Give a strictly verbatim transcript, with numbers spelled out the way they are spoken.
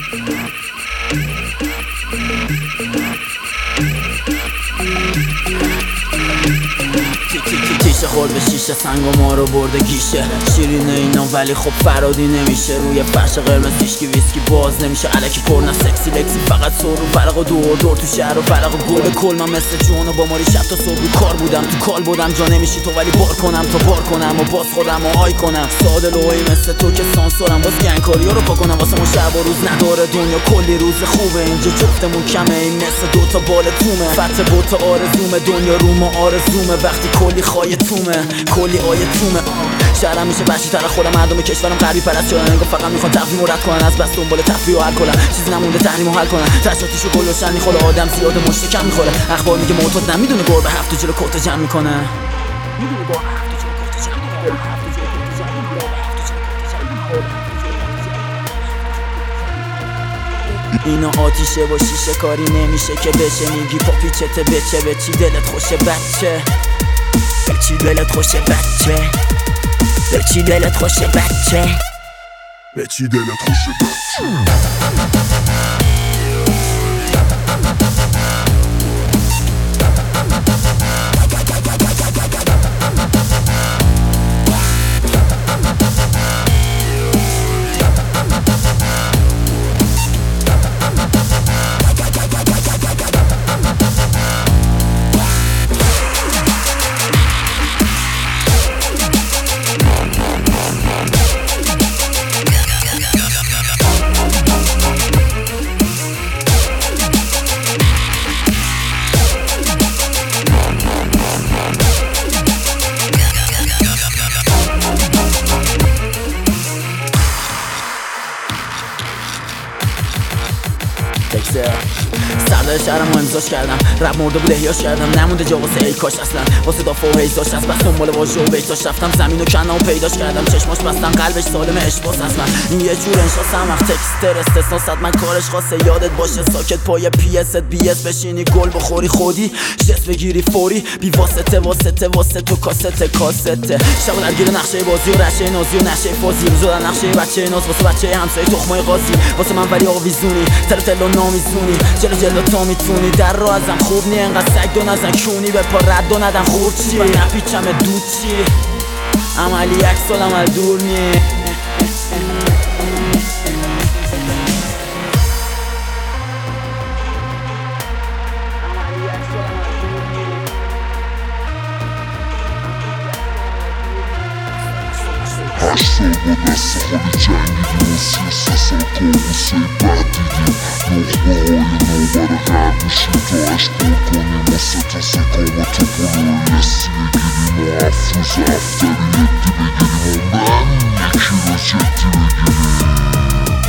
تیشه خورد به شیشه سنگ و ما رو برده گیشه شیرینه اینا ولی خب فرادی نمیشه روی فرش قرمز هیچکی ویسکی باز نمیشه الکی پر نه سکسی لکسی فقط سر و فرق و دور دور تو شهر و فرق و گل به کل من مثل جون و با ماری شب تا صبح رو کار بودم تو کال بودم جا نمیشی تو ولی بار کنم تا بار کنم و باز خودم و آی کنم ساده لوهی مثل تو که سانسورم باز گنگکاری ها رو پا کنم واسه ما شب و روز نداره دنیا کلی روز خوبه اینجا جفتمون کمه این مثل دوتا بال تومه فتح بوتا آرزومه دنیا رو ما آرزومه وقتی کلی خواهی تومه کلی آیه تومه شهرم میشه بچی تر خودم مردم کشورم غربی پرست شدن انگار فقط میخوان تقویم رد کنن از بس دنبال تفریح و الکلن چیزی نمونده تحریم و حل کنن تشاتیشو گلوشن میخوره آدم زیاد مشتکم میخوره اخبار میگه معتاد نمیدونه گربه هفت جلو کت جمع میکنه میدونه گربه هفت جلو کت جمع میکنه اینا آتیشه و شیشه کاری نمیشه که بشه میگی پاپی چته بچه به چی دلت خوشه بچه به چی دلت خوشه بچه به چی دلت خوشه بچه به چی دلت خوشه بچه سردار شهرمو امضاش کردم رب مرده بود احیاش کردم نمونده جا واسه ای کاش اصلا واسه دافع و هیزاش از بس دنبال واژه و بیتاش رفتم زمین و کنم و پیداش کردم چشماش بستم قلبش سالم اشباس از من این یه جور انشاسم وقت تکستر استثنا صد من کارش خاصه یادت باشه ساکت پای پی اس بی اس بشینی گل بخوری خودی جس بگیری فوری بی واسطه واسطه واسطه تو کاسته کاسته شب درگیر نقشه بازی و رشه نازی و نشه فازی رو زدن نقشه بچه ناز واسه بچه همسایه تخمای قاضی واسه من ولی آویزونی تلو تلو نامیزونی جلو جلو تا میتونی در رو ازم خوب نی انقدر سگ دو نزن کونی به پا رد و ندن خوب چی و نپیچم دود چی عملی عکس و عمل دور نی هشت سال با دست خالی جنگیدیم و سی و سه سال کابوسه بد دیدیم نخبه های نوبر غرب میشیم تا عشق پر کنیم و سه تا سکام و توپل و یسی بگیریم و هفت روز هفتری یدی بگیریم و من یکی رو جدی بگیریم